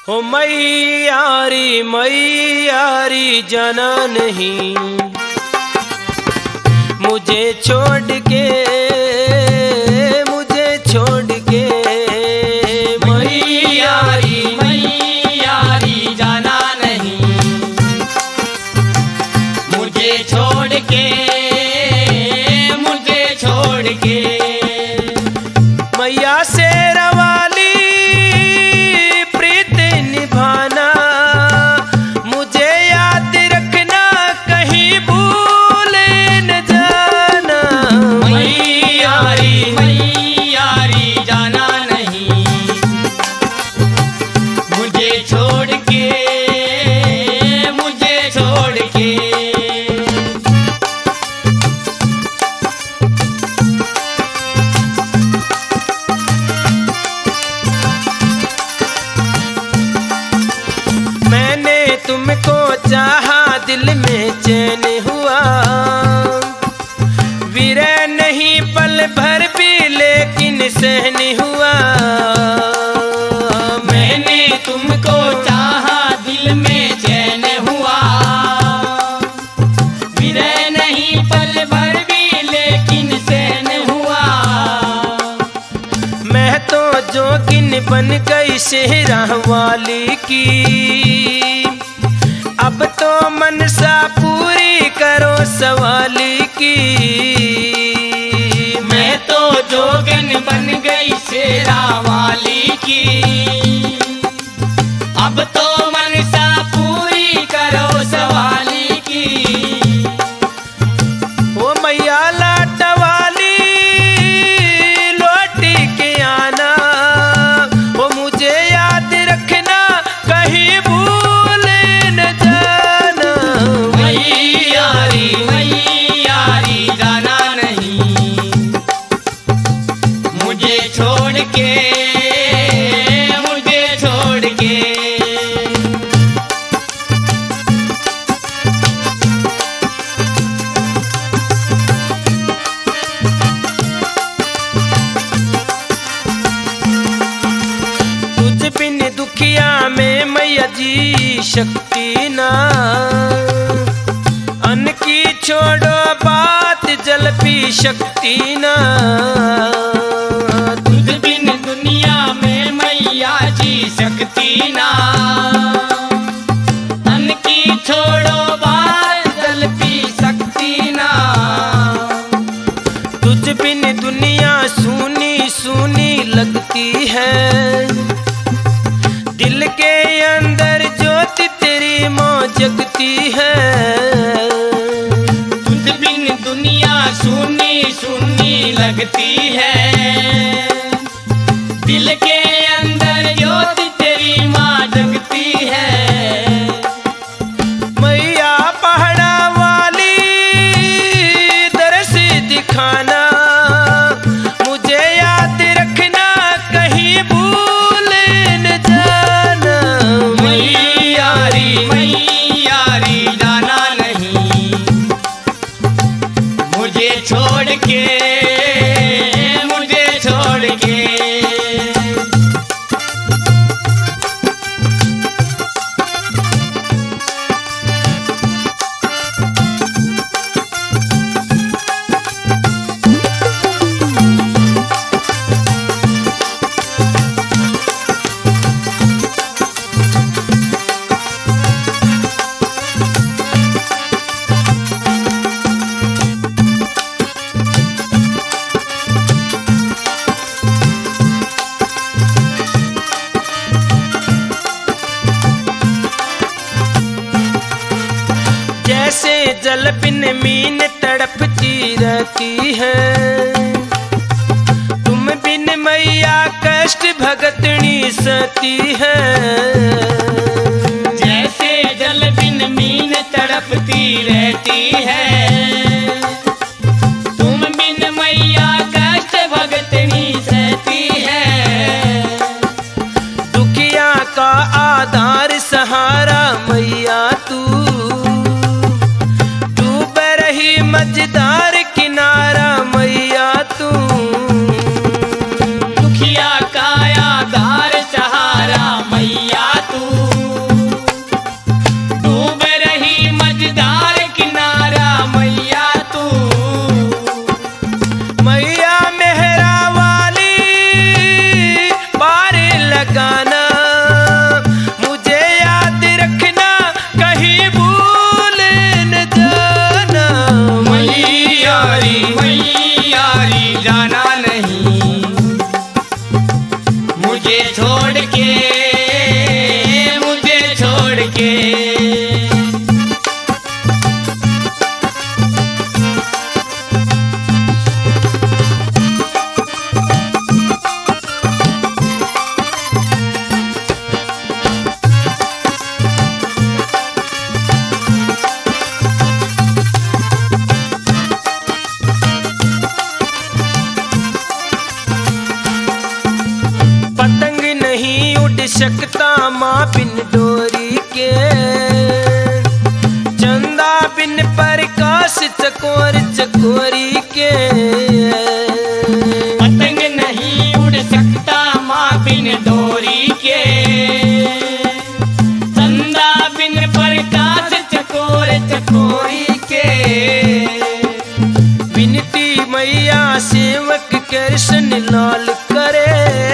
हो मैयारी जाना नहीं मुझे छोड़ के मैयारी जाना नहीं मुझे छोड़ के मैया से रवाली प्रीत निभाना मुझे याद रखना कहीं भूल न जाना। मैयारी जाना नहीं मुझे छोड़ के मैंने तुमको चाहा दिल में चैन हुआ विरह नहीं पल भर भी लेकिन सहन हुआ। मैंने तुमको चाहा दिल में चैन हुआ विरह नहीं पल भर भी लेकिन सहन हुआ। मैं तो जोगिन बन गई सेहरा वाली की अब तो मनसा पूरी करो सवाली की। मैं तो जोगन बन गई शेरा वाली की अब तो मनसा पूरी करो सवाली की। ओ मैया लाट वाली लौट के आना वो मुझे याद रखना कहीं भूल न जाना। मैयारी जाना नहीं मुझे छोड़ के तुझ बिन दुखिया में मैया जी शक्ति ना अन्न की छोड़ो बात जल पी शक्ति ना। तुझ बिन दुनिया में मैया जी शक्ति ना अन्न की छोड़ो बात जल पी शक्ति ना। तुझ बिन दुनिया सूनी सूनी लगती है दिल के अंदर ज्योति तेरी मौं जगती है। तुझ बिन दुनिया सुनी सुनी लगती है दिल के अंदर ज्योति तेरी माँ जगती है। मैया पहाड़ा वाली दरस दिखाना मुझे याद रखना कहीं भूल न जाना। मैयारी जाना नहीं मुझे छोड़ के जैसे जल बिन मीन तड़पती रहती है तुम बिन मैया कष्ट भगतनी सती है। जैसे जल बिन मीन तड़पती रहती है तुम बिन मैया कष्ट भगतनी सहती है। दुखिया का आधार सहारा मैया तू डूब रही मझधार किनारा मैया तू। दुखिया का आधार सहारा मैया तू माँ बिन डोरी के, चंदा बिन प्रकाश चकोर चकोरी के। पतंग नहीं उड़ सकता माँ बिन डोरी के, चंदा बिन प्रकाश चकोर चकोरी के। विनती मैया सेवक कृष्ण लाल करे,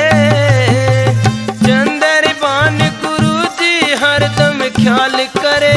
चंद्रबान गुरु जी हरदम ख्याल करे।